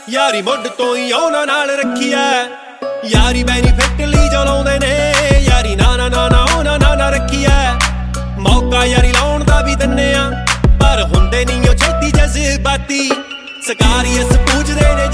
यारी मुड तो ही उन्हां नाल रखी है। यारी बेनीफिट लई जो लाउंदे ने यारी नाना नाना उन्हां नाल रखी है। मौका यारी लाउण दा भी दिन्ने आ पर हुंदे नहीं ओ छेती जज़बाती। सकारियस पूजदे ने